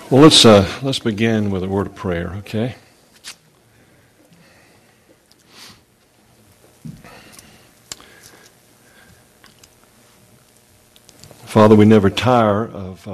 Well, let's begin with a word of prayer, okay? Father, we never tire of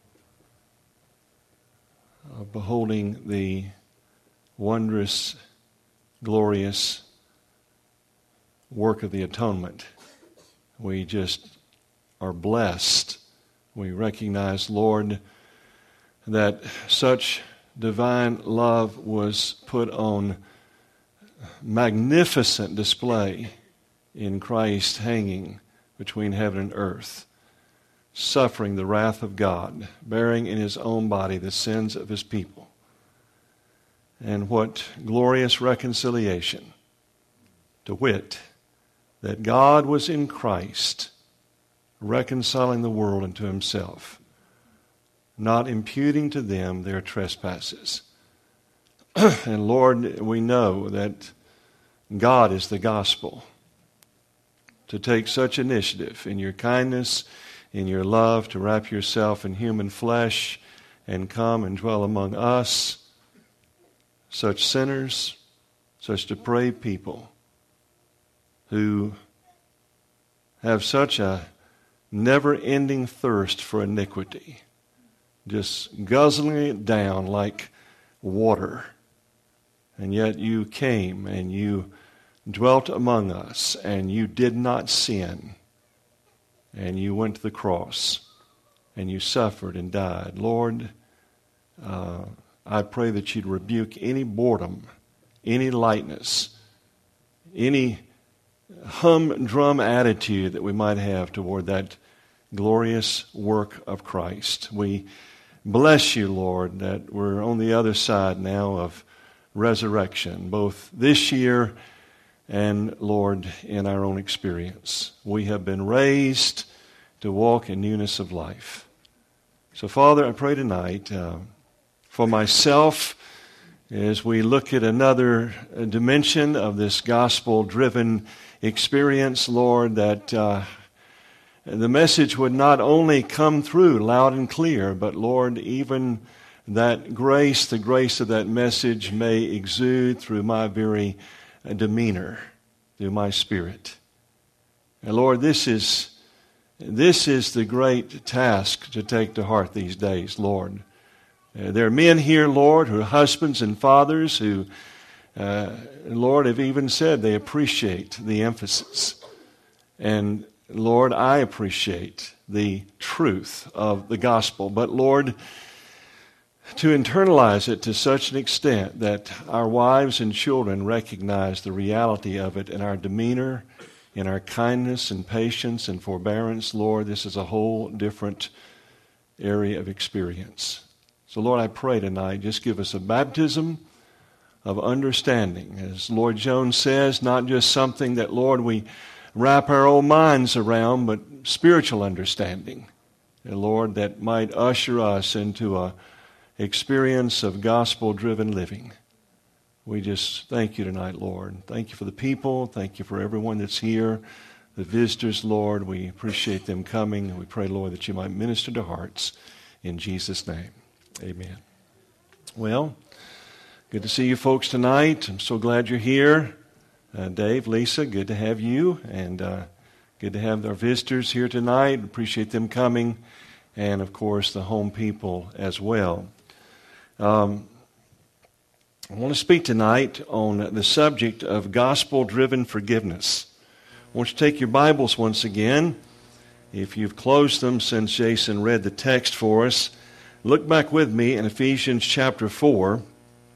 beholding the wondrous, glorious work of the atonement. We just are blessed. We recognize, Lord, that such divine love was put on magnificent display in Christ hanging between heaven and earth, suffering the wrath of God, bearing in his own body the sins of his people. And what glorious reconciliation, to wit, that God was in Christ, reconciling the world unto himself, not imputing to them their trespasses. And Lord, we know that God is the gospel. To take such initiative in your kindness, in your love, to wrap yourself in human flesh and come and dwell among us, such sinners, such depraved people who have such a never-ending thirst for iniquity, just guzzling it down like water. And yet you came and you dwelt among us and you did not sin. And you went to the cross and you suffered and died. Lord, I pray that you'd rebuke any boredom, any lightness, any humdrum attitude that we might have toward that glorious work of Christ. We bless you, Lord, that we're on the other side now of resurrection, both this year and, Lord, in our own experience. We have been raised to walk in newness of life. So, Father, I pray tonight for myself as we look at another dimension of this gospel-driven experience, Lord, that the message would not only come through loud and clear, but, Lord, even that grace, the grace of that message may exude through my very demeanor, through my spirit. And, Lord, this is the great task to take to heart these days, Lord. There are men here, Lord, who are husbands and fathers who, Lord, have even said they appreciate the emphasis. And Lord, I appreciate the truth of the gospel. But Lord, to internalize it to such an extent that our wives and children recognize the reality of it in our demeanor, in our kindness and patience and forbearance, Lord, this is a whole different area of experience. So Lord, I pray tonight, just give us a baptism of understanding. As Lord Jones says, not just something that, Lord, we wrap our own minds around, but spiritual understanding. And Lord, that might usher us into a experience of gospel-driven living. We just thank you tonight, Lord. Thank you for the people. Thank you for everyone that's here, the visitors, Lord. We appreciate them coming. And we pray, Lord, that you might minister to hearts. In Jesus' name, amen. Well, good to see you folks tonight. I'm so glad you're here. Dave, Lisa, good to have you, and good to have our visitors here tonight. Appreciate them coming, and of course the home people as well. I want to speak tonight on the subject of gospel-driven forgiveness. I want you to take your Bibles once again. If you've closed them since Jason read the text for us, look back with me in Ephesians chapter 4.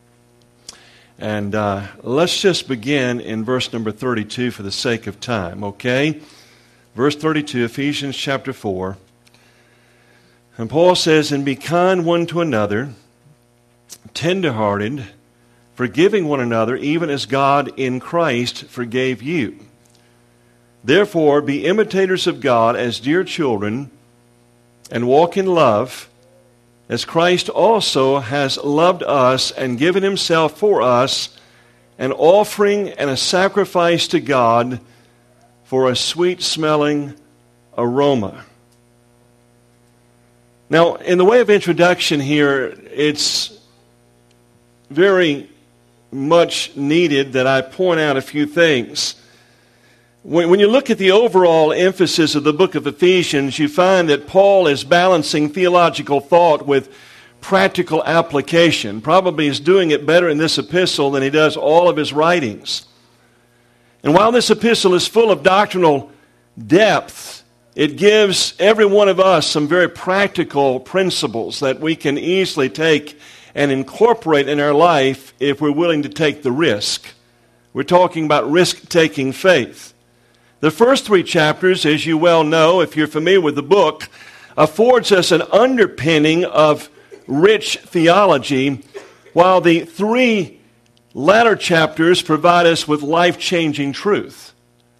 And let's just begin in verse number 32 for the sake of time, okay? Verse 32, Ephesians chapter 4. And Paul says, "And be kind one to another, tender-hearted, forgiving one another, even as God in Christ forgave you. Therefore, be imitators of God as dear children, and walk in love, as Christ also has loved us and given himself for us, an offering and a sacrifice to God for a sweet-smelling aroma." Now, in the way of introduction here, it's very much needed that I point out a few things. When you look at the overall emphasis of the book of Ephesians, you find that Paul is balancing theological thought with practical application. Probably is doing it better in this epistle than he does all of his writings. And while this epistle is full of doctrinal depth, it gives every one of us some very practical principles that we can easily take and incorporate in our life if we're willing to take the risk. We're talking about risk-taking faith. The first 3 chapters, as you well know, if you're familiar with the book, affords us an underpinning of rich theology, while the 3 latter chapters provide us with life-changing truth.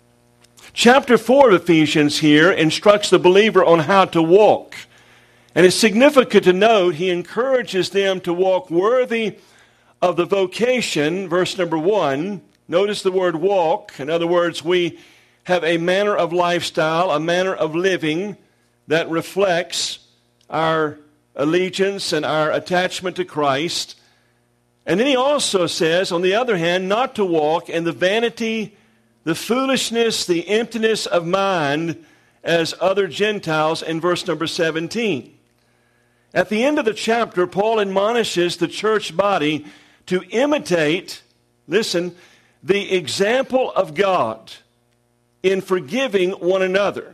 Chapter 4 of Ephesians here instructs the believer on how to walk. And it's significant to note he encourages them to walk worthy of the vocation, verse number 1. Notice the word walk. In other words, we have a manner of lifestyle, a manner of living that reflects our allegiance and our attachment to Christ. And then he also says, on the other hand, not to walk in the vanity, the foolishness, the emptiness of mind as other Gentiles in verse number 17. At the end of the chapter, Paul admonishes the church body to imitate, listen, the example of God in forgiving one another.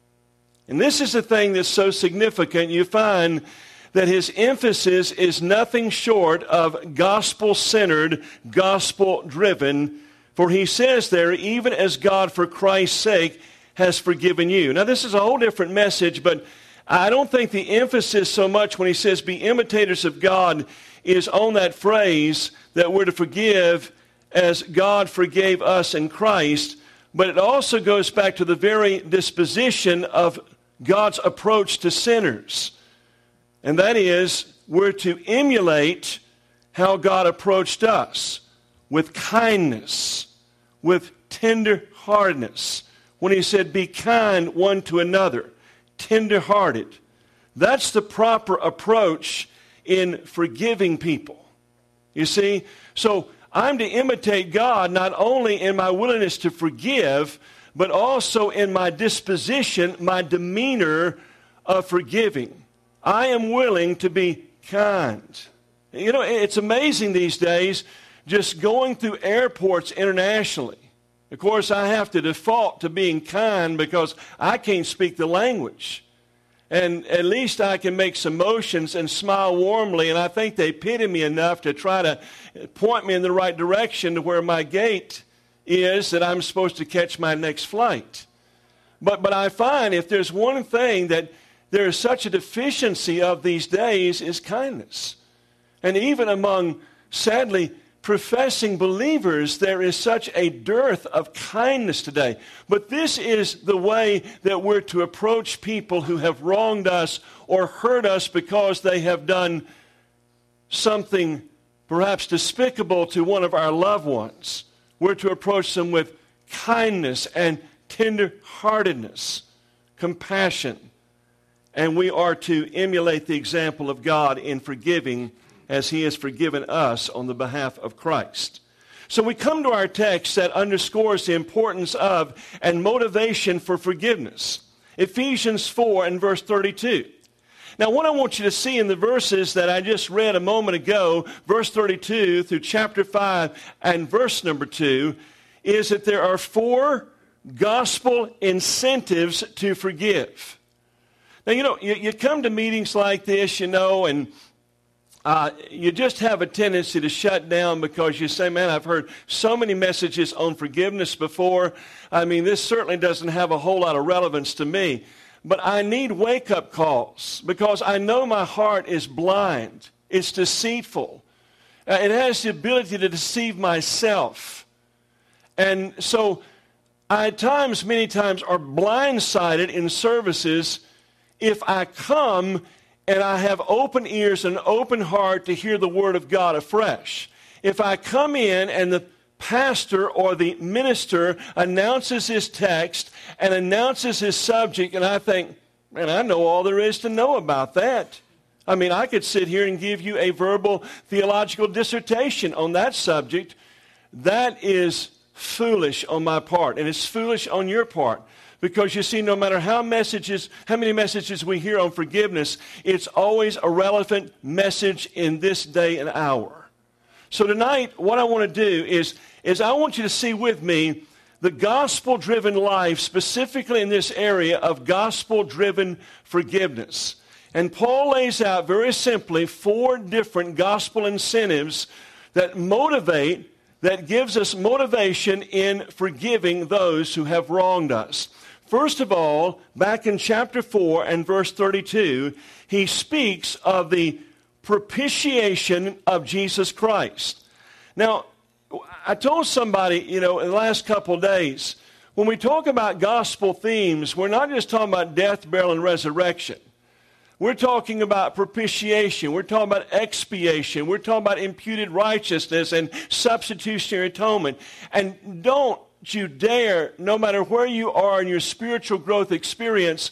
And this is the thing that's so significant. You find that his emphasis is nothing short of gospel-centered, gospel-driven, for he says there, even as God for Christ's sake has forgiven you. Now this is a whole different message, but I don't think the emphasis so much when he says be imitators of God is on that phrase that we're to forgive as God forgave us in Christ, but it also goes back to the very disposition of God's approach to sinners. And that is, we're to emulate how God approached us with kindness, with tender-heartedness. When he said, be kind one to another, tender-hearted. That's the proper approach in forgiving people. You see? So I'm to imitate God not only in my willingness to forgive, but also in my disposition, my demeanor of forgiving. I am willing to be kind. You know, it's amazing these days just going through airports internationally. Of course, I have to default to being kind because I can't speak the language. And at least I can make some motions and smile warmly, and I think they pity me enough to try to point me in the right direction to where my gate is that I'm supposed to catch my next flight. But I find if there's one thing that there is such a deficiency of these days is kindness. And even among, sadly, professing believers, there is such a dearth of kindness today. But this is the way that we're to approach people who have wronged us or hurt us because they have done something perhaps despicable to one of our loved ones. We're to approach them with kindness and tender-heartedness, compassion. And we are to emulate the example of God in forgiving as he has forgiven us on the behalf of Christ. So we come to our text that underscores the importance of and motivation for forgiveness. Ephesians 4 and verse 32. Now what I want you to see in the verses that I just read a moment ago, verse 32 through chapter 5 and verse number 2, is that there are 4 gospel incentives to forgive. Now, you know, you come to meetings like this, you know, and you just have a tendency to shut down because you say, man, I've heard so many messages on forgiveness before. I mean, this certainly doesn't have a whole lot of relevance to me. But I need wake-up calls because I know my heart is blind. It's deceitful. It has the ability to deceive myself. And so I many times, are blindsided in services if I come and I have open ears and open heart to hear the Word of God afresh. If I come in and the pastor or the minister announces his text and announces his subject, and I think, Man, I know all there is to know about that. I mean, I could sit here and give you a verbal theological dissertation on that subject. That is foolish on my part, and it's foolish on your part. Because you see, no matter how many messages we hear on forgiveness, it's always a relevant message in this day and hour. So tonight, what I want to do is I want you to see with me the gospel-driven life, specifically in this area of gospel-driven forgiveness. And Paul lays out very simply 4 different gospel incentives that gives us motivation in forgiving those who have wronged us. First of all, back in chapter 4 and verse 32, he speaks of the propitiation of Jesus Christ. Now, I told somebody, in the last couple of days, when we talk about gospel themes, we're not just talking about death, burial, and resurrection. We're talking about propitiation. We're talking about expiation. We're talking about imputed righteousness and substitutionary atonement. And don't you dare, no matter where you are in your spiritual growth experience,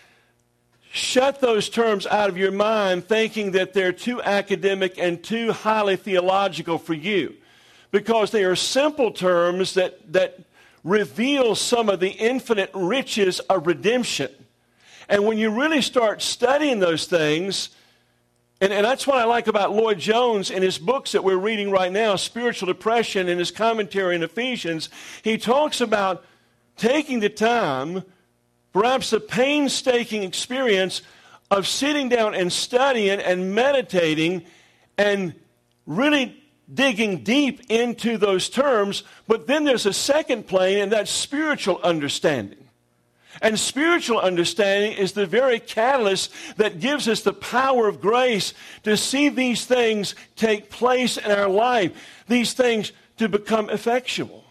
shut those terms out of your mind thinking that they're too academic and too highly theological for you. Because they are simple terms that reveal some of the infinite riches of redemption. And when you really start studying those things, and that's what I like about Lloyd Jones in his books that we're reading right now, Spiritual Depression, and his commentary in Ephesians, he talks about taking the time, perhaps the painstaking experience of sitting down and studying and meditating and really digging deep into those terms. But then there's a second plane, and that's spiritual understanding. And spiritual understanding is the very catalyst that gives us the power of grace to see these things take place in our life, these things to become effectual.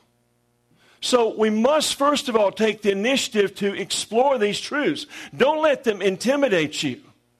So we must, first of all, take the initiative to explore these truths. Don't let them intimidate you.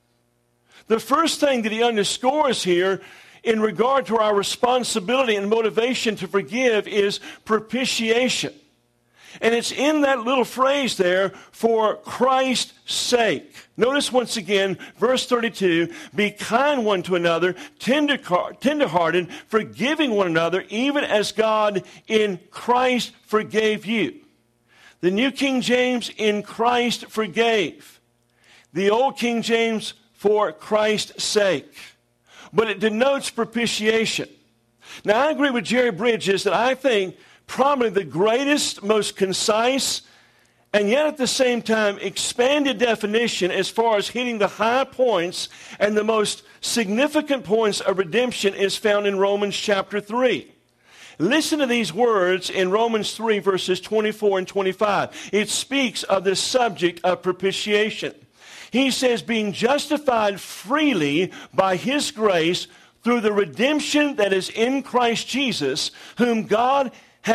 The first thing that he underscores here in regard to our responsibility and motivation to forgive is propitiation. And it's in that little phrase there, for Christ's sake. Notice once again, verse 32, be kind one to another, tenderhearted, forgiving one another, even as God in Christ forgave you. The New King James, in Christ forgave. The Old King James, for Christ's sake. But it denotes propitiation. Now, I agree with Jerry Bridges that I think probably the greatest, most concise, and yet at the same time expanded definition as far as hitting the high points and the most significant points of redemption is found in Romans chapter 3. Listen to these words in Romans 3 verses 24 and 25. It speaks of the subject of propitiation. He says, being justified freely by his grace through the redemption that is in Christ Jesus, whom God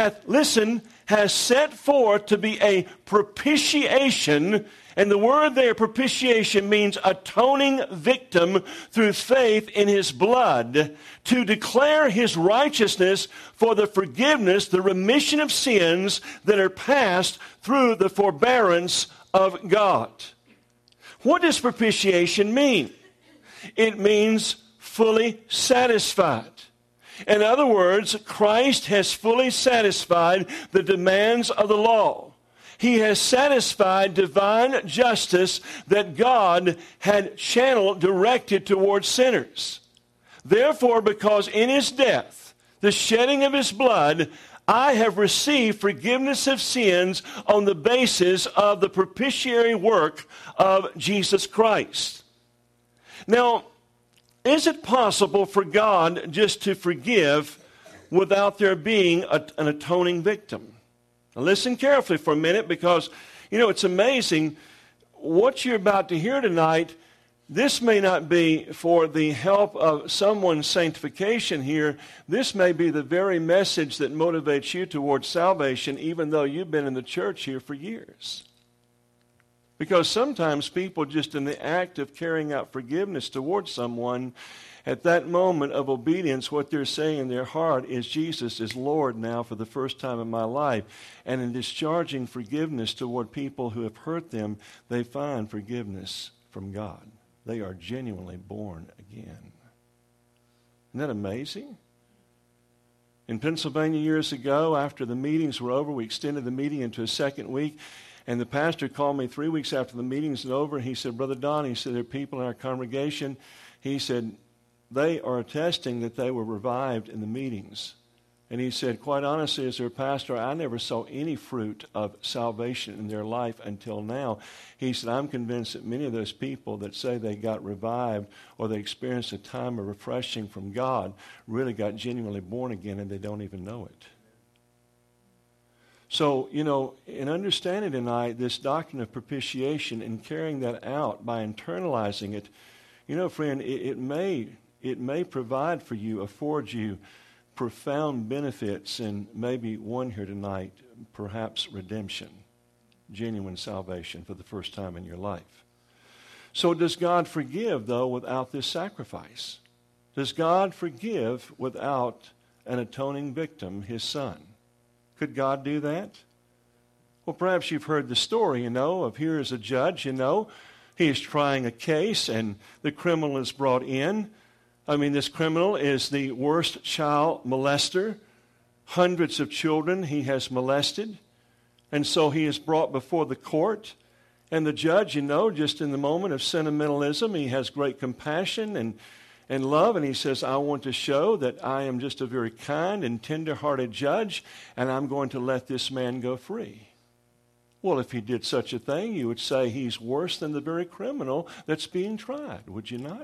has set forth to be a propitiation. And the word there, propitiation, means atoning victim through faith in his blood, to declare his righteousness for the forgiveness, the remission of sins that are passed through the forbearance of God. What does propitiation mean? It means fully satisfied. In other words, Christ has fully satisfied the demands of the law. He has satisfied divine justice that God had channeled directed towards sinners. Therefore, because in his death, the shedding of his blood, I have received forgiveness of sins on the basis of the propitiatory work of Jesus Christ. Now, is it possible for God just to forgive without there being an atoning victim? Now listen carefully for a minute, because, it's amazing what you're about to hear tonight. This may not be for the help of someone's sanctification here. This may be the very message that motivates you towards salvation, even though you've been in the church here for years. Because sometimes people just in the act of carrying out forgiveness towards someone, at that moment of obedience, what they're saying in their heart is, Jesus is Lord now for the first time in my life. And in discharging forgiveness toward people who have hurt them, they find forgiveness from God. They are genuinely born again. Isn't that amazing? In Pennsylvania years ago, after the meetings were over, we extended the meeting into a second week. And the pastor called me 3 weeks after the meetings were over. And he said, Brother Don, he said, there are people in our congregation. He said, they are attesting that they were revived in the meetings. And he said, quite honestly, as their pastor, I never saw any fruit of salvation in their life until now. He said, I'm convinced that many of those people that say they got revived or they experienced a time of refreshing from God really got genuinely born again and they don't even know it. So, in understanding tonight this doctrine of propitiation and carrying that out by internalizing it, friend, it may provide for you, afford you profound benefits, and maybe one here tonight, perhaps redemption, genuine salvation for the first time in your life. So does God forgive, though, without this sacrifice? Does God forgive without an atoning victim, his son? Could God do that? Well, perhaps you've heard the story, of here is a judge, he is trying a case and the criminal is brought in. This criminal is the worst child molester. Hundreds of children he has molested. And so he is brought before the court. And the judge, just in the moment of sentimentalism, he has great compassion and love. And he says, I want to show that I am just a very kind and tender-hearted judge, and I'm going to let this man go free. Well, if he did such a thing, you would say he's worse than the very criminal that's being tried, would you not?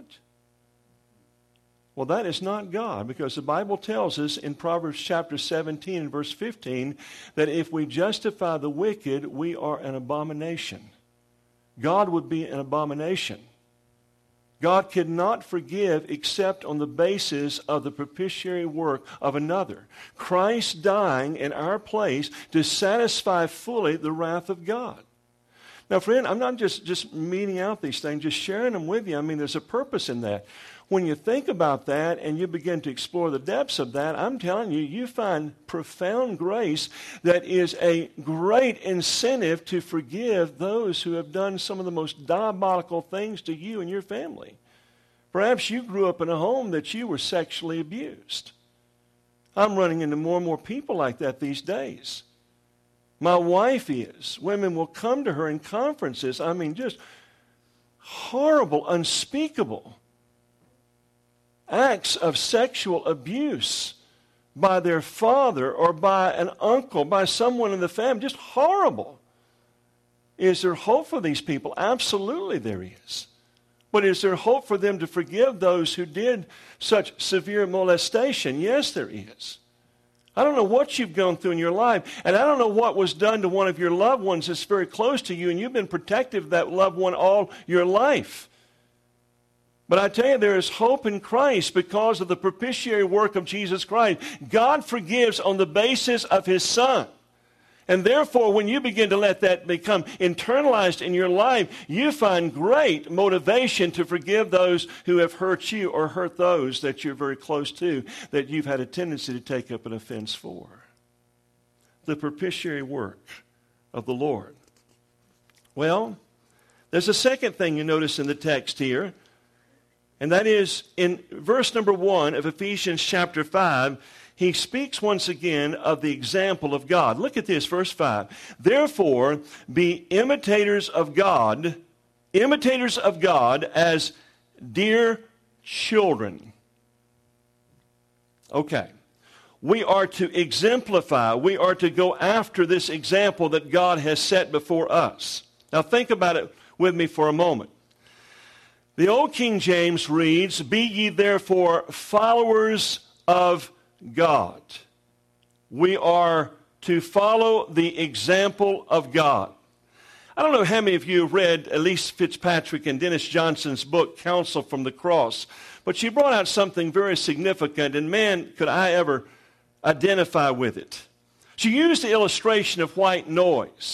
Well, that is not God, because the Bible tells us in Proverbs chapter 17 and verse 15 that if we justify the wicked, we are an abomination. God would be an abomination. God could not forgive except on the basis of the propitiatory work of another. Christ dying in our place to satisfy fully the wrath of God. Now, friend, I'm not just meting out these things, just sharing them with you. There's a purpose in that. When you think about that and you begin to explore the depths of that, I'm telling you, you find profound grace that is a great incentive to forgive those who have done some of the most diabolical things to you and your family. Perhaps you grew up in a home that you were sexually abused. I'm running into more and more people like that these days. My wife is. Women will come to her in conferences. Just horrible, unspeakable acts of sexual abuse by their father or by an uncle, by someone in the family. Just horrible. Is there hope for these people? Absolutely there is. But is there hope for them to forgive those who did such severe molestation? Yes, there is. I don't know what you've gone through in your life, and I don't know what was done to one of your loved ones that's very close to you, and you've been protective of that loved one all your life. But I tell you, there is hope in Christ because of the propitiatory work of Jesus Christ. God forgives on the basis of his Son. And therefore, when you begin to let that become internalized in your life, you find great motivation to forgive those who have hurt you or hurt those that you're very close to, that you've had a tendency to take up an offense for. The propitiatory work of the Lord. Well, there's a second thing you notice in the text here. And that is in verse number 1 of Ephesians chapter 5, he speaks once again of the example of God. Look at this, verse 5. Therefore, be imitators of God as dear children. Okay. We are to exemplify, we are to go after this example that God has set before us. Now think about it with me for a moment. The old King James reads, be ye therefore followers of God. We are to follow the example of God. I don't know how many of you have read Elise Fitzpatrick and Dennis Johnson's book, Counsel from the Cross, but she brought out something very significant, and man, could I ever identify with it. She used the illustration of white noise.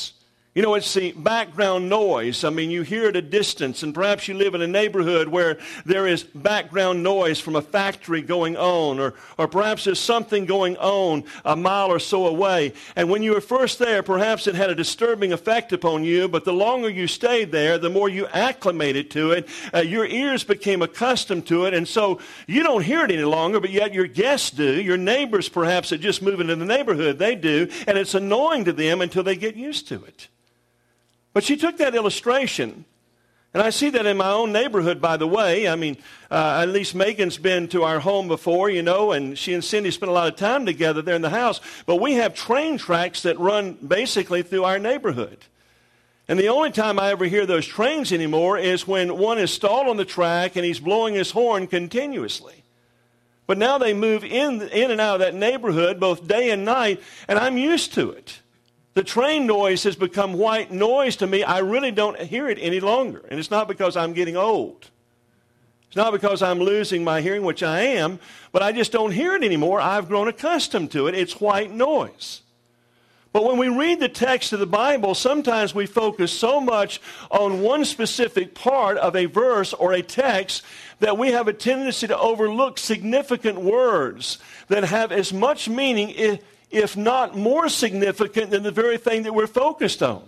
You know, it's the background noise. I mean, you hear it at a distance, and perhaps you live in a neighborhood where there is background noise from a factory going on, or perhaps there's something going on a mile or so away. And when you were first there, perhaps it had a disturbing effect upon you, but the longer you stayed there, the more you acclimated to it. Your ears became accustomed to it, and so you don't hear it any longer, but yet your guests do. Your neighbors, perhaps, that just move into the neighborhood, they do, and it's annoying to them until they get used to it. But she took that illustration, and I see that in my own neighborhood, by the way. I mean, at least Megan's been to our home before, you know, and she and Cindy spent a lot of time together there in the house. But we have train tracks that run basically through our neighborhood. And the only time I ever hear those trains anymore is when one is stalled on the track and he's blowing his horn continuously. But now they move in and out of that neighborhood both day and night, and I'm used to it. The train noise has become white noise to me. I really don't hear it any longer. And it's not because I'm getting old. It's not because I'm losing my hearing, which I am, but I just don't hear it anymore. I've grown accustomed to it. It's white noise. But when we read the text of the Bible, sometimes we focus so much on one specific part of a verse or a text that we have a tendency to overlook significant words that have as much meaning, if not more significant than the very thing that we're focused on.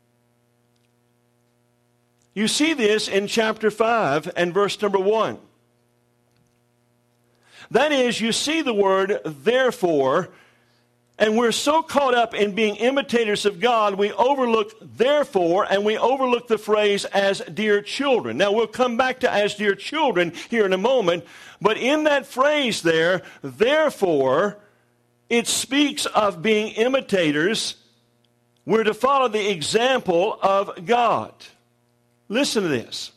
You see this in chapter 5 and verse number 1. That is, you see the word therefore, and we're so caught up in being imitators of God, we overlook therefore, and we overlook the phrase as dear children. Now, we'll come back to as dear children here in a moment, but in that phrase there, therefore, it speaks of being imitators. We're to follow the example of God. Listen to this.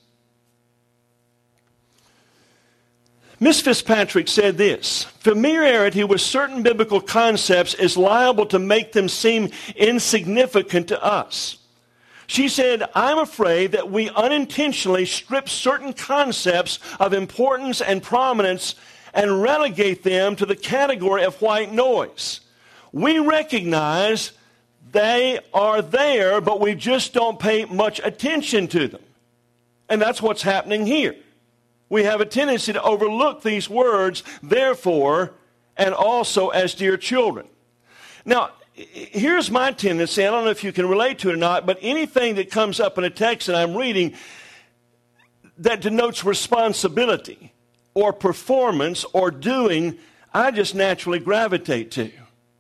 Miss Fitzpatrick said this: familiarity with certain biblical concepts is liable to make them seem insignificant to us. She said, I'm afraid that we unintentionally strip certain concepts of importance and prominence and relegate them to the category of white noise. We recognize they are there, but we just don't pay much attention to them. And that's what's happening here. We have a tendency to overlook these words, therefore, and also as dear children. Now, here's my tendency. I don't know if you can relate to it or not, but anything that comes up in a text that I'm reading that denotes responsibility or performance or doing, I just naturally gravitate to.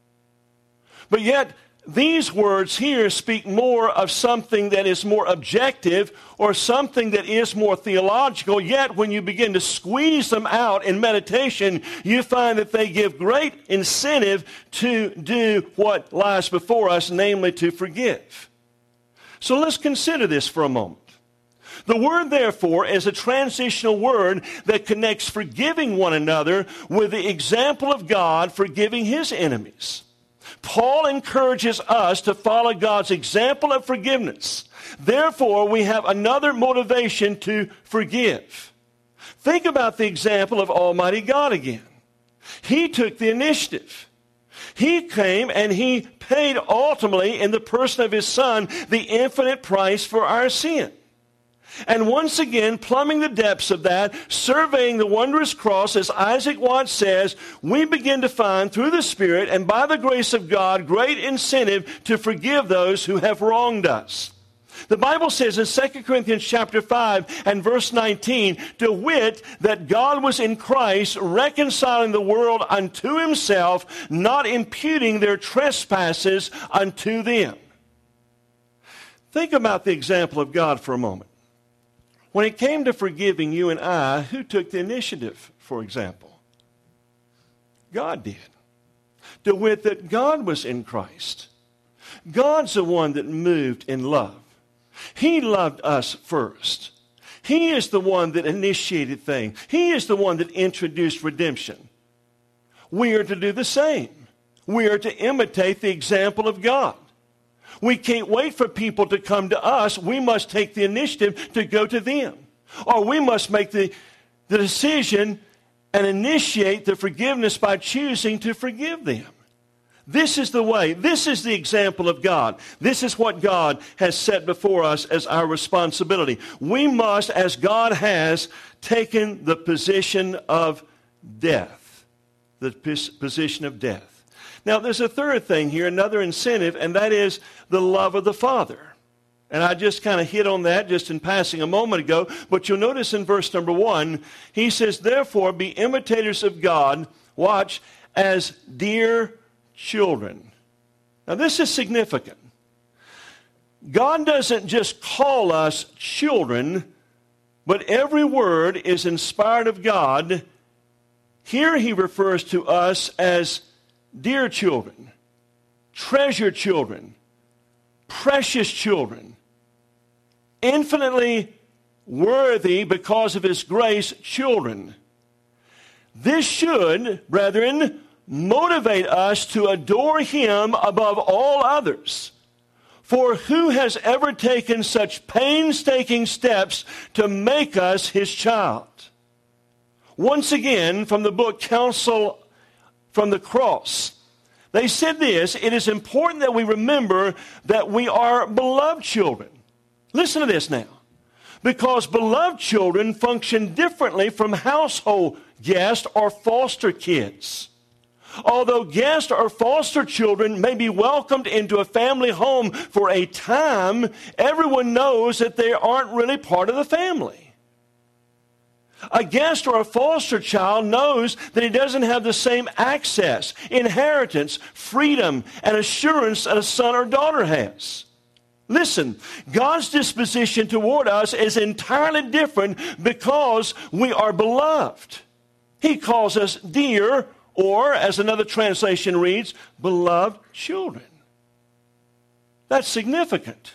But yet, these words here speak more of something that is more objective or something that is more theological. Yet, when you begin to squeeze them out in meditation, you find that they give great incentive to do what lies before us, namely to forgive. So let's consider this for a moment. The word, therefore, is a transitional word that connects forgiving one another with the example of God forgiving his enemies. Paul encourages us to follow God's example of forgiveness. Therefore, we have another motivation to forgive. Think about the example of Almighty God again. He took the initiative. He came and he paid ultimately in the person of his Son the infinite price for our sin. And once again, plumbing the depths of that, surveying the wondrous cross, as Isaac Watts says, we begin to find through the Spirit and by the grace of God great incentive to forgive those who have wronged us. The Bible says in 2 Corinthians chapter 5 and verse 19, to wit, that God was in Christ reconciling the world unto himself, not imputing their trespasses unto them. Think about the example of God for a moment. When it came to forgiving you and I, who took the initiative, for example? God did. To wit, that God was in Christ. God's the one that moved in love. He loved us first. He is the one that initiated things. He is the one that introduced redemption. We are to do the same. We are to imitate the example of God. We can't wait for people to come to us. We must take the initiative to go to them. Or we must make the decision and initiate the forgiveness by choosing to forgive them. This is the way. This is the example of God. This is what God has set before us as our responsibility. We must, as God has, taken the position of death. The position of death. Now, there's a third thing here, another incentive, and that is the love of the Father. And I just kind of hit on that just in passing a moment ago. But you'll notice in verse number 1, he says, therefore, be imitators of God, watch, as dear children. Now, this is significant. God doesn't just call us children, but every word is inspired of God. Here he refers to us as dear children, treasured children, precious children, infinitely worthy because of his grace children. This should, brethren, motivate us to adore him above all others. For who has ever taken such painstaking steps to make us his child? Once again, from the book Counsel from the Cross, they said this: it is important that we remember that we are beloved children. Listen to this now. Because beloved children function differently from household guests or foster kids. Although guests or foster children may be welcomed into a family home for a time, everyone knows that they aren't really part of the family. A guest or a foster child knows that he doesn't have the same access, inheritance, freedom, and assurance that a son or daughter has. Listen, God's disposition toward us is entirely different because we are beloved. He calls us dear, or, as another translation reads, beloved children. That's significant.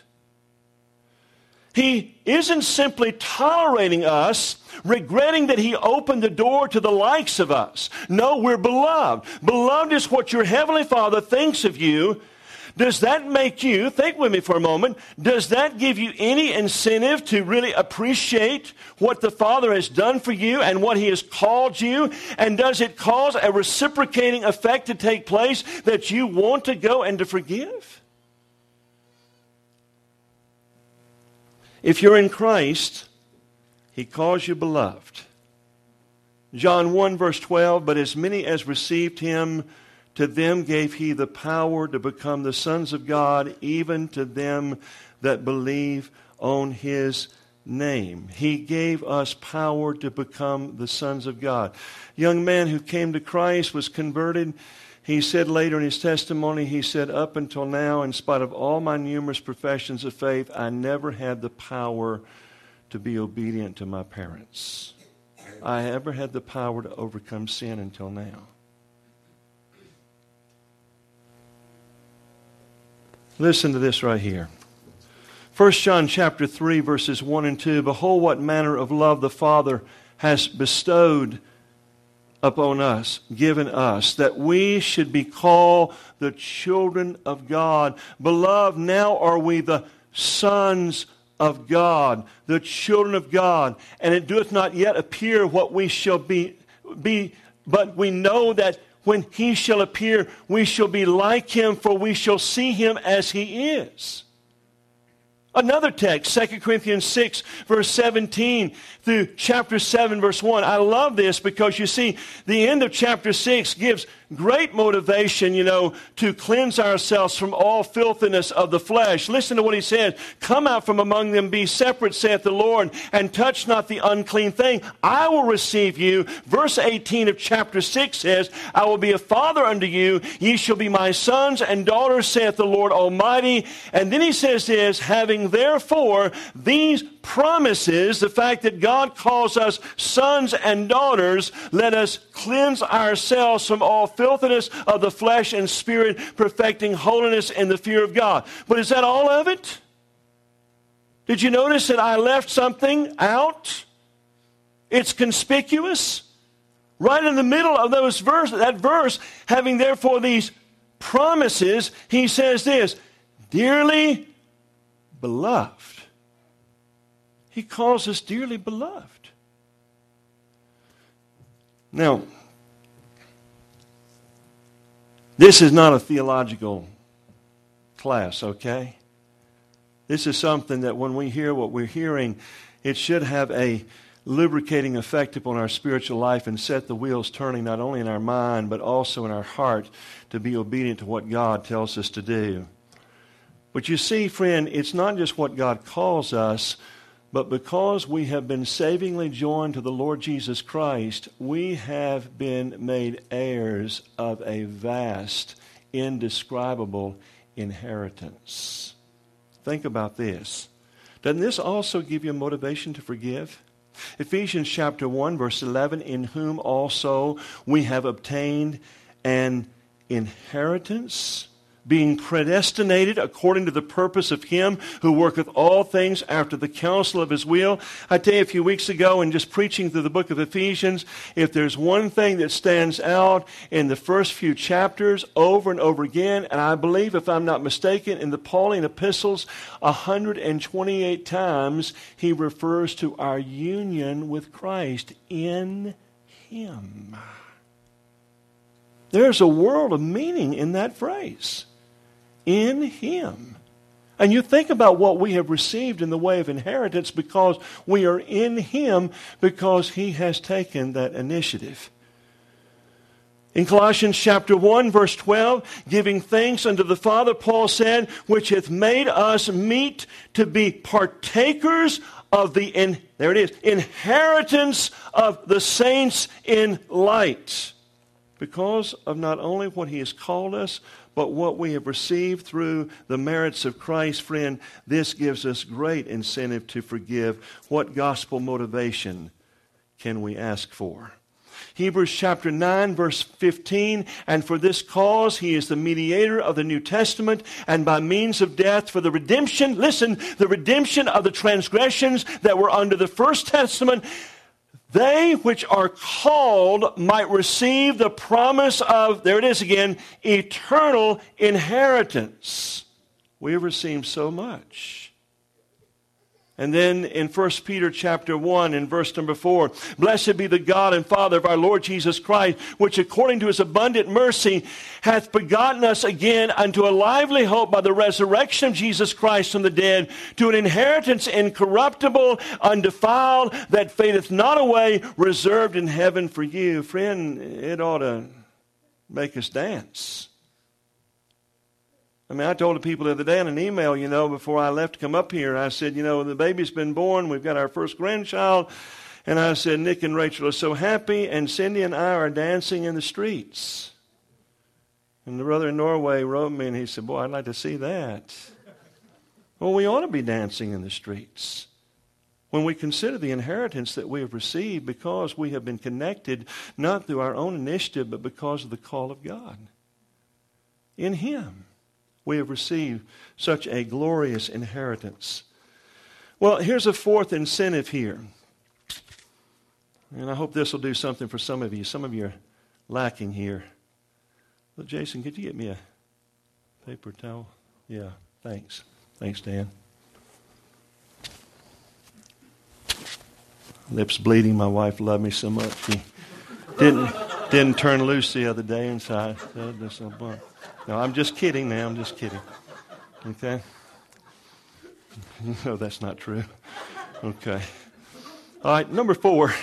He isn't simply tolerating us, regretting that he opened the door to the likes of us. No, we're beloved. Beloved is what your Heavenly Father thinks of you. Does that make you, think with me for a moment, does that give you any incentive to really appreciate what the Father has done for you and what he has called you? And does it cause a reciprocating effect to take place that you want to go and to forgive? If you're in Christ, he calls you beloved. John 1 verse 12, but as many as received him, to them gave he the power to become the sons of God, even to them that believe on his name. He gave us power to become the sons of God. A young man who came to Christ was converted. He said later in his testimony, he said, up until now, in spite of all my numerous professions of faith, I never had the power to be obedient to my parents. I never had the power to overcome sin until now. Listen to this right here. 1 John chapter 3, verses 1 and 2. Behold, what manner of love the Father has bestowed upon us, given us, that we should be called the children of God. Beloved, now are we the sons of God, the children of God. And it doeth not yet appear what we shall be, but we know that when he shall appear, we shall be like him, for we shall see him as he is. Another text, 2 Corinthians 6, verse 17 through chapter 7, verse 1. I love this because you see, the end of chapter 6 gives great motivation, to cleanse ourselves from all filthiness of the flesh. Listen to what he says. Come out from among them, be separate, saith the Lord, and touch not the unclean thing. I will receive you. Verse 18 of chapter 6 says, I will be a father unto you. Ye shall be my sons and daughters, saith the Lord Almighty. And then he says this, having therefore these promises, the fact that God calls us sons and daughters, let us cleanse ourselves from all filthiness of the flesh and spirit, perfecting holiness in the fear of God. But is that all of it? Did you notice that I left something out? It's conspicuous. Right in the middle of that verse, having therefore these promises, he says this, dearly beloved. He calls us dearly beloved. Now, This is not a theological class, okay? This is something that when we hear what we're hearing, it should have a lubricating effect upon our spiritual life and set the wheels turning not only in our mind but also in our heart to be obedient to what God tells us to do. But you see, friend, it's not just what God calls us, but because we have been savingly joined to the Lord Jesus Christ, we have been made heirs of a vast, indescribable inheritance. Think about this. Doesn't this also give you a motivation to forgive? Ephesians chapter 1, verse 11, in whom also we have obtained an inheritance, being predestinated according to the purpose of Him who worketh all things after the counsel of His will. I tell you a few weeks ago in just preaching through the book of Ephesians, if there's one thing that stands out in the first few chapters over and over again, and I believe, if I'm not mistaken, in the Pauline epistles, 128 times he refers to our union with Christ in Him. There's a world of meaning in that phrase. In Him. And you think about what we have received in the way of inheritance because we are in Him because He has taken that initiative. In Colossians chapter 1, verse 12, giving thanks unto the Father, Paul said, which hath made us meet to be partakers of the, inheritance of the saints in light. Because of not only what He has called us, but what we have received through the merits of Christ, friend, this gives us great incentive to forgive. What gospel motivation can we ask for? Hebrews chapter 9, verse 15, and for this cause He is the mediator of the New Testament, and by means of death for the redemption, listen, the redemption of the transgressions that were under the first testament, they which are called might receive the promise of, there it is again, eternal inheritance. We have received so much. And then in 1 Peter chapter 1 in verse number 4, blessed be the God and Father of our Lord Jesus Christ, which according to His abundant mercy hath begotten us again unto a lively hope by the resurrection of Jesus Christ from the dead, to an inheritance incorruptible, undefiled, that fadeth not away, reserved in heaven for you. Friend, it ought to make us dance. I mean, I told the people the other day in an email, before I left to come up here, I said, the baby's been born, we've got our first grandchild, and I said, Nick and Rachel are so happy, and Cindy and I are dancing in the streets. And the brother in Norway wrote me, and he said, boy, I'd like to see that. Well, we ought to be dancing in the streets when we consider the inheritance that we have received because we have been connected, not through our own initiative, but because of the call of God. In Him. We have received such a glorious inheritance. Well, here's a fourth incentive here. And I hope this will do something for some of you. Some of you are lacking here. Well, Jason, could you get me a paper towel? Yeah, thanks. Thanks, Dan. Lips bleeding. My wife loved me so much. She didn't turn loose the other day inside. No, I'm just kidding now. I'm just kidding. Okay? No, that's not true. Okay. All right, number 4.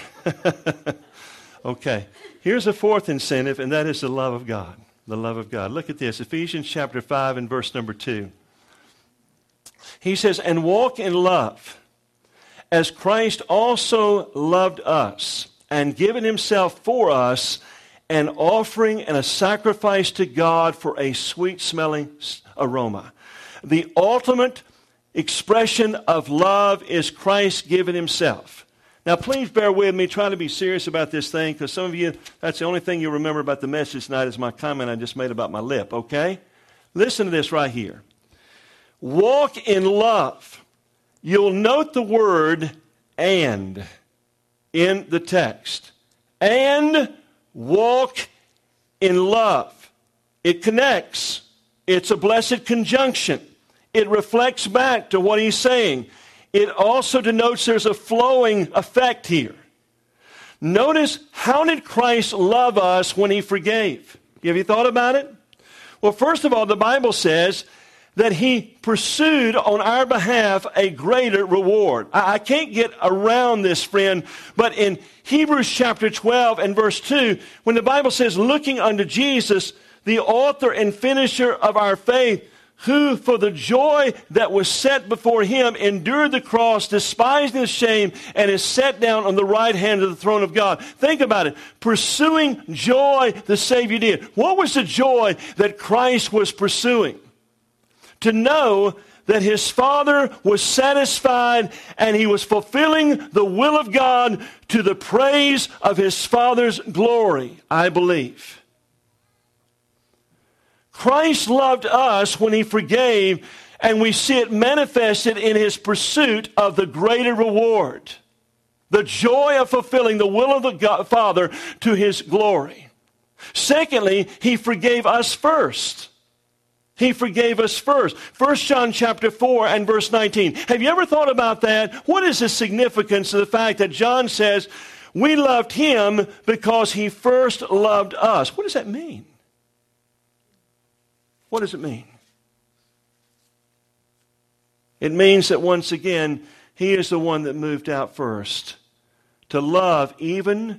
Okay. Here's a fourth incentive, and that is the love of God. The love of God. Look at this. Ephesians chapter 5 and verse number 2. He says, and walk in love, as Christ also loved us, and given Himself for us, an offering and a sacrifice to God for a sweet-smelling aroma. The ultimate expression of love is Christ giving Himself. Now, please bear with me. Try to be serious about this thing, because some of you, that's the only thing you remember about the message tonight is my comment I just made about my lip, okay? Listen to this right here. Walk in love. You'll note the word and in the text. And walk in love. It connects. It's a blessed conjunction. It reflects back to what he's saying. It also denotes there's a flowing effect here. Notice, how did Christ love us when He forgave? Have you thought about it? Well, first of all, the Bible says that He pursued on our behalf a greater reward. I can't get around this, friend, but in Hebrews chapter 12 and verse 2, when the Bible says, looking unto Jesus, the author and finisher of our faith, who for the joy that was set before Him endured the cross, despising the shame, and is set down on the right hand of the throne of God. Think about it. Pursuing joy the Savior did. What was the joy that Christ was pursuing? To know that His Father was satisfied and He was fulfilling the will of God to the praise of His Father's glory, I believe. Christ loved us when He forgave, and we see it manifested in His pursuit of the greater reward. The joy of fulfilling the will of the Father to His glory. Secondly, He forgave us first. He forgave us first. 1 John chapter 4 and verse 19. Have you ever thought about that? What is the significance of the fact that John says, we loved Him because He first loved us? What does that mean? What does it mean? It means that once again, He is the one that moved out first. To love even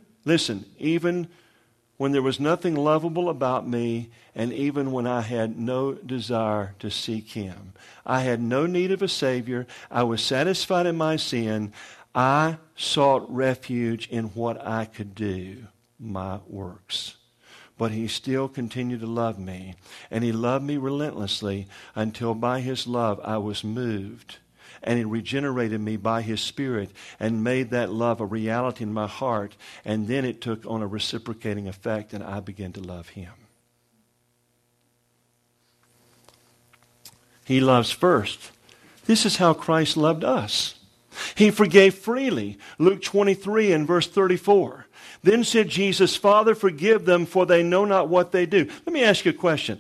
when there was nothing lovable about me, and even when I had no desire to seek Him. I had no need of a Savior. I was satisfied in my sin. I sought refuge in what I could do, my works. But He still continued to love me. And He loved me relentlessly until by His love I was moved. And He regenerated me by His Spirit and made that love a reality in my heart. And then it took on a reciprocating effect and I began to love Him. He loves first. This is how Christ loved us. He forgave freely. Luke 23 and verse 34. Then said Jesus, Father, forgive them, for they know not what they do. Let me ask you a question.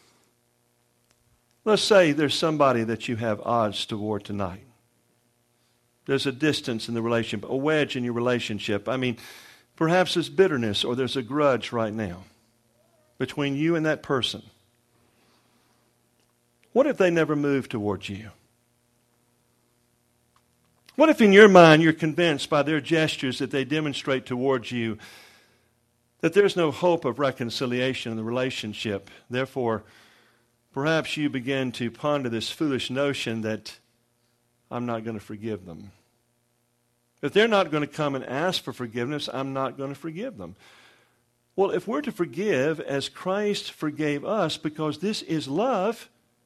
Let's say there's somebody that you have odds toward tonight. There's a distance in the relationship, a wedge in your relationship. I mean, perhaps there's bitterness or there's a grudge right now between you and that person. What if they never move towards you? What if in your mind you're convinced by their gestures that they demonstrate towards you that there's no hope of reconciliation in the relationship? Therefore, perhaps you begin to ponder this foolish notion that I'm not going to forgive them. If they're not going to come and ask for forgiveness, I'm not going to forgive them. Well, if we're to forgive as Christ forgave us, because this is love,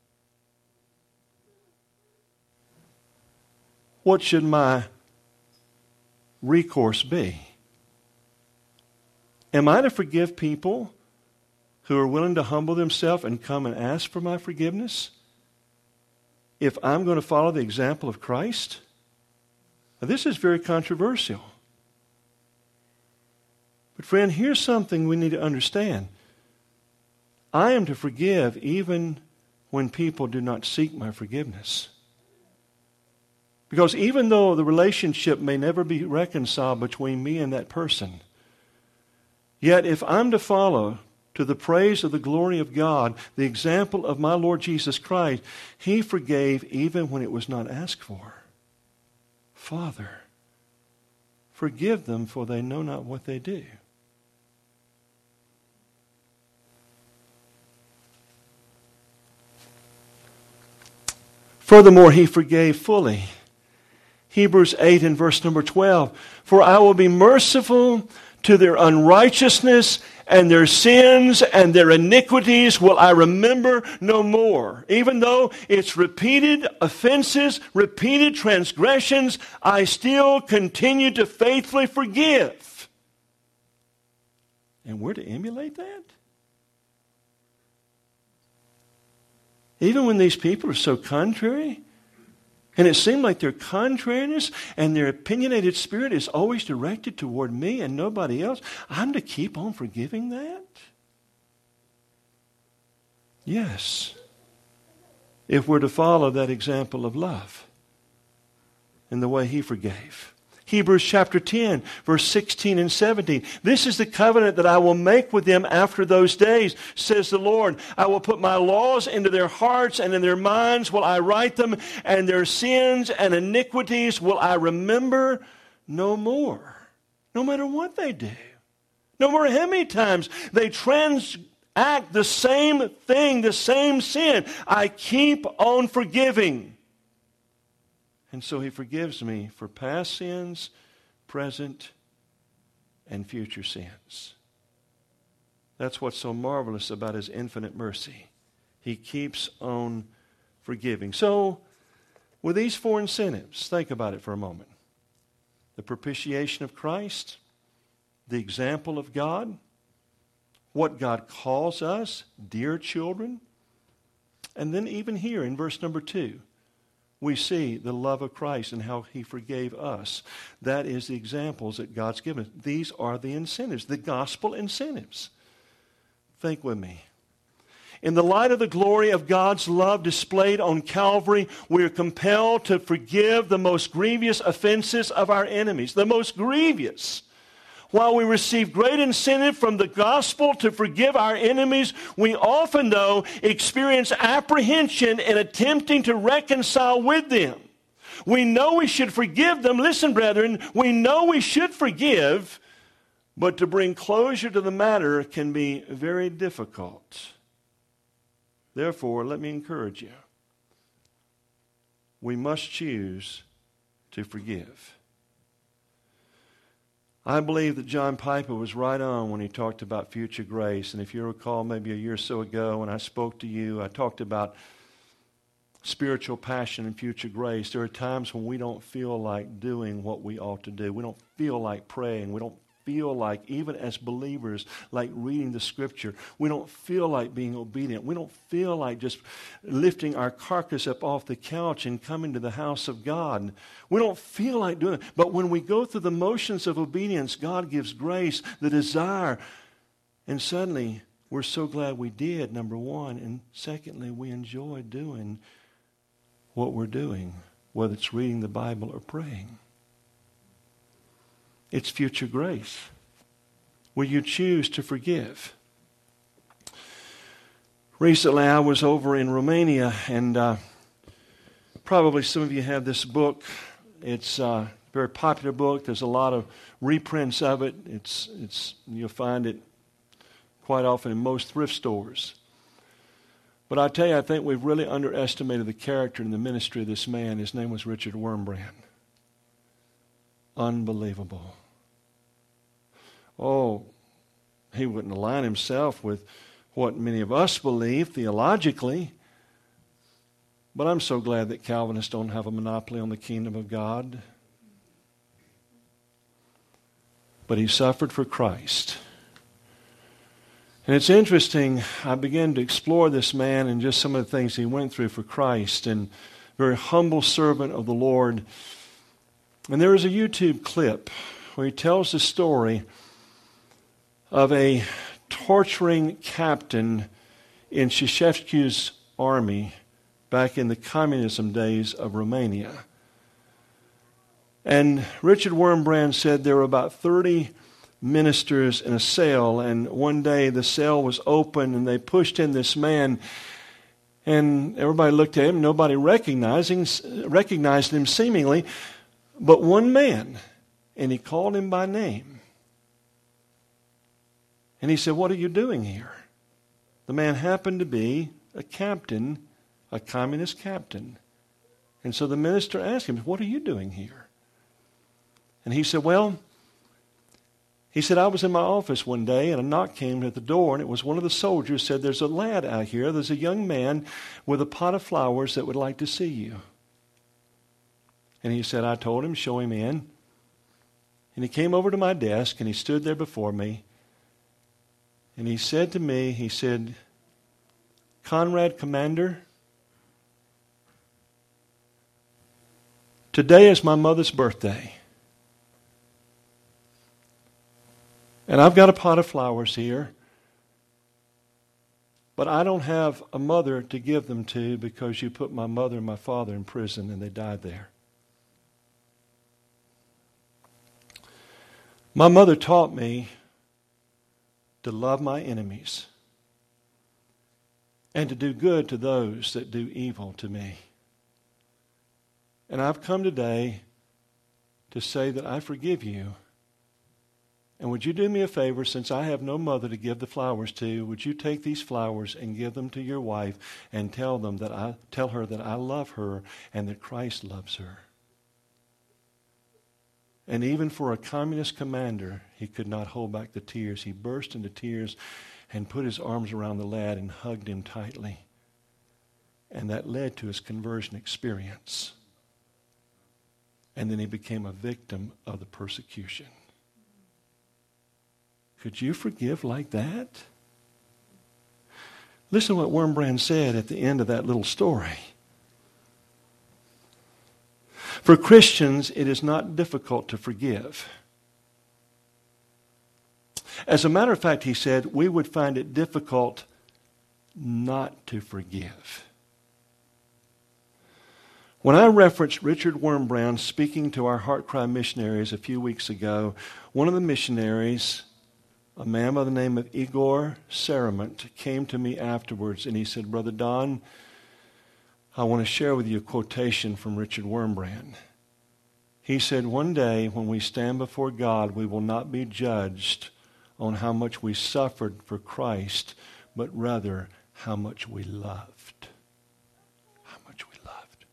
what should my recourse be? Am I to forgive people who are willing to humble themselves and come and ask for my forgiveness if I'm going to follow the example of Christ? Now, this is very controversial. But friend, here's something we need to understand. I am to forgive even when people do not seek my forgiveness. Because even though the relationship may never be reconciled between me and that person, yet if I'm to follow to the praise of the glory of God, the example of my Lord Jesus Christ, He forgave even when it was not asked for. Father, forgive them, for they know not what they do. Furthermore, He forgave fully. Hebrews 8 and verse number 12. For I will be merciful to their unrighteousness, and their sins and their iniquities will I remember no more. Even though it's repeated offenses, repeated transgressions, I still continue to faithfully forgive. And we're to emulate that? Even when these people are so contrary? And it seemed like their contrariness and their opinionated spirit is always directed toward me and nobody else. I'm to keep on forgiving that? Yes. If we're to follow that example of love in the way He forgave. Hebrews chapter 10, verse 16 and 17. This is the covenant that I will make with them after those days, says the Lord. I will put my laws into their hearts, and in their minds will I write them, and their sins and iniquities will I remember no more. No matter what they do. No matter how many times they transact the same thing, the same sin, I keep on forgiving. And so He forgives me for past sins, present, and future sins. That's what's so marvelous about His infinite mercy. He keeps on forgiving. So, with these four incentives, think about it for a moment. The propitiation of Christ, the example of God, what God calls us, dear children, and then even here in verse number 2, we see the love of Christ and how He forgave us. That is the examples that God's given. These are the incentives, the gospel incentives. Think with me. In the light of the glory of God's love displayed on Calvary, we are compelled to forgive the most grievous offenses of our enemies. The most grievous. While we receive great incentive from the gospel to forgive our enemies, we often, though, experience apprehension in attempting to reconcile with them. We know we should forgive them. Listen, brethren, we know we should forgive, but to bring closure to the matter can be very difficult. Therefore, let me encourage you. We must choose to forgive. I believe that John Piper was right on when he talked about future grace. And if you recall, maybe a year or so ago when I spoke to you, I talked about spiritual passion and future grace. There are times when we don't feel like doing what we ought to do. We don't feel like praying. We don't feel like, even as believers, like reading the Scripture. We don't feel like being obedient. We don't feel like just lifting our carcass up off the couch and coming to the house of God. We don't feel like doing it. But when we go through the motions of obedience, God gives grace, the desire. And suddenly, we're so glad we did, number one. And secondly, we enjoy doing what we're doing, whether it's reading the Bible or praying. It's future grace. Will you choose to forgive? Recently, I was over in Romania, and probably some of you have this book. It's a very popular book. There's a lot of reprints of it. You'll find it quite often in most thrift stores. But I tell you, I think we've really underestimated the character and the ministry of this man. His name was Richard Wurmbrand. Unbelievable. Oh, he wouldn't align himself with what many of us believe theologically. But I'm so glad that Calvinists don't have a monopoly on the kingdom of God. But he suffered for Christ. And it's interesting, I began to explore this man and just some of the things he went through for Christ, and very humble servant of the Lord. And there is a YouTube clip where he tells the story of a torturing captain in Ceausescu's army back in the communism days of Romania. And Richard Wurmbrand said there were about 30 ministers in a cell, and one day the cell was open and they pushed in this man, and everybody looked at him. Nobody recognized him seemingly, but one man, and he called him by name. And he said, "What are you doing here?" The man happened to be a captain, a communist captain. And so the minister asked him, "What are you doing here?" And he said, I was in my office one day and a knock came at the door, and it was one of the soldiers said, "There's a lad out here, there's a young man with a pot of flowers that would like to see you." And he said, I told him, show him in. And he came over to my desk and he stood there before me. And he said to me, he said, "Conrad Commander, today is my mother's birthday. And I've got a pot of flowers here, but I don't have a mother to give them to because you put my mother and my father in prison and they died there." My mother taught me to love my enemies and to do good to those that do evil to me. And I've come today to say that I forgive you. And would you do me a favor, since I have no mother to give the flowers to, would you take these flowers and give them to your wife and tell her that I love her and that Christ loves her. And even for a communist commander, he could not hold back the tears. He burst into tears and put his arms around the lad and hugged him tightly. And that led to his conversion experience. And then he became a victim of the persecution. Could you forgive like that? Listen to what Wurmbrand said at the end of that little story. For Christians, it is not difficult to forgive. As a matter of fact, he said, we would find it difficult not to forgive. When I referenced Richard Wurmbrand speaking to our Heart Cry missionaries a few weeks ago, one of the missionaries, a man by the name of Igor Saramont, came to me afterwards and he said, Brother Don, I want to share with you a quotation from Richard Wurmbrand. He said, one day when we stand before God, we will not be judged on how much we suffered for Christ, but rather how much we loved. How much we loved.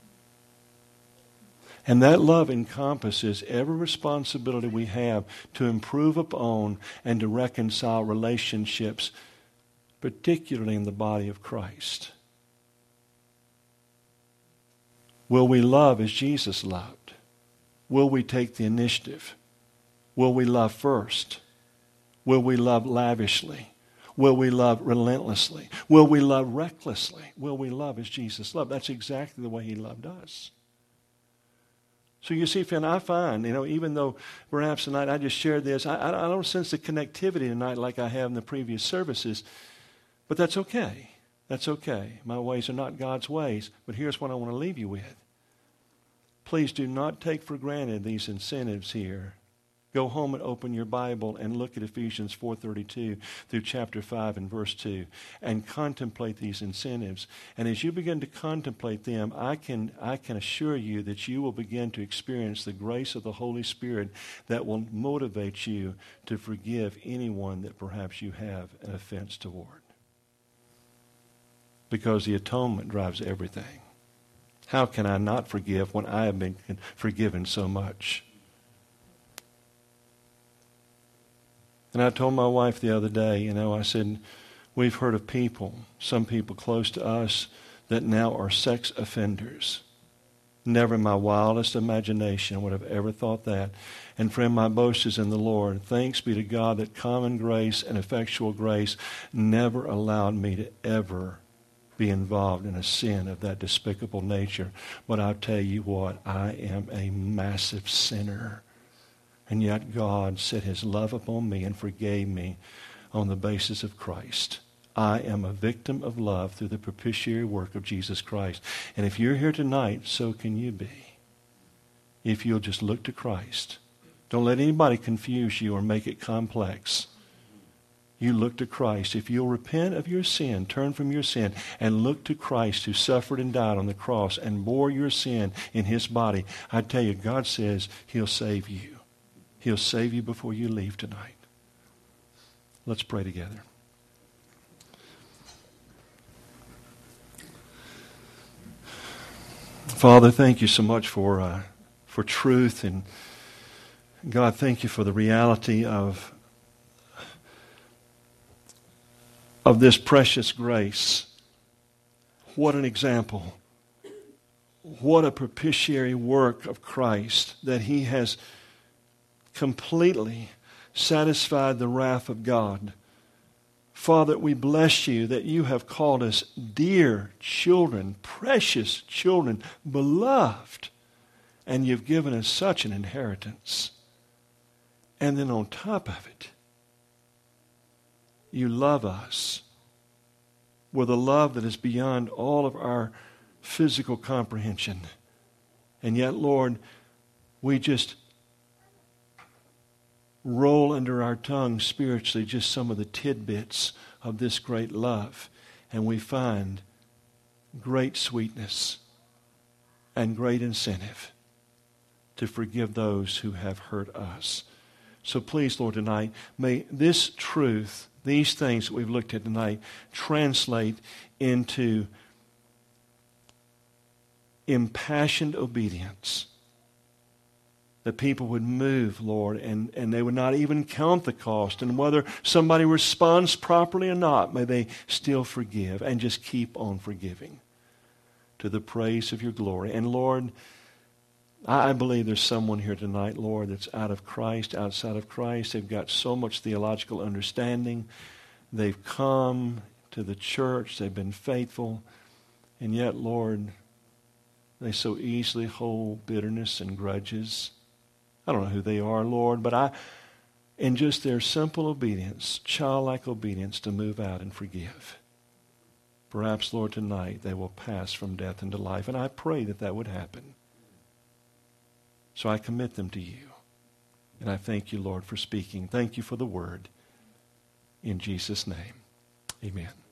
And that love encompasses every responsibility we have to improve upon and to reconcile relationships, particularly in the body of Christ. Will we love as Jesus loved? Will we take the initiative? Will we love first? Will we love lavishly? Will we love relentlessly? Will we love recklessly? Will we love as Jesus loved? That's exactly the way he loved us. So you see, friend, I find, even though perhaps tonight I just shared this, I don't sense the connectivity tonight like I have in the previous services, but that's okay. That's okay. My ways are not God's ways, but here's what I want to leave you with. Please do not take for granted these incentives here. Go home and open your Bible and look at Ephesians 4:32 through chapter 5 and verse 2 and contemplate these incentives. And as you begin to contemplate them, I can assure you that you will begin to experience the grace of the Holy Spirit that will motivate you to forgive anyone that perhaps you have an offense toward. Because the atonement drives everything. How can I not forgive when I have been forgiven so much? And I told my wife the other day, I said, we've heard of people, some people close to us, that now are sex offenders. Never in my wildest imagination would have ever thought that. And friend, my boast is in the Lord. Thanks be to God that common grace and effectual grace never allowed me to ever be involved in a sin of that despicable nature. But I'll tell you what, I am a massive sinner. And yet God set his love upon me and forgave me on the basis of Christ. I am a victim of love through the propitiatory work of Jesus Christ. And if you're here tonight, so can you be. If you'll just look to Christ. Don't let anybody confuse you or make it complex. You look to Christ. If you'll repent of your sin, turn from your sin, and look to Christ who suffered and died on the cross and bore your sin in his body, I tell you, God says he'll save you. He'll save you before you leave tonight. Let's pray together. Father, thank you so much for truth, and God, thank you for the reality of this precious grace. What an example. What a propitiatory work of Christ that he has completely satisfied the wrath of God. Father, we bless you that you have called us dear children, precious children, beloved, and you've given us such an inheritance. And then on top of it, you love us with a love that is beyond all of our physical comprehension. And yet, Lord, we just roll under our tongue spiritually just some of the tidbits of this great love, and we find great sweetness and great incentive to forgive those who have hurt us. So please, Lord, tonight, may this truth, these things that we've looked at tonight, translate into impassioned obedience. That people would move, Lord, and they would not even count the cost. And whether somebody responds properly or not, may they still forgive and just keep on forgiving to the praise of your glory. And Lord, I believe there's someone here tonight, Lord, that's out of Christ, outside of Christ. They've got so much theological understanding. They've come to the church. They've been faithful. And yet, Lord, they so easily hold bitterness and grudges. I don't know who they are, Lord, but in just their simple obedience, childlike obedience, to move out and forgive. Perhaps, Lord, tonight they will pass from death into life. And I pray that that would happen. So I commit them to you. And I thank you, Lord, for speaking. Thank you for the word. In Jesus' name, amen.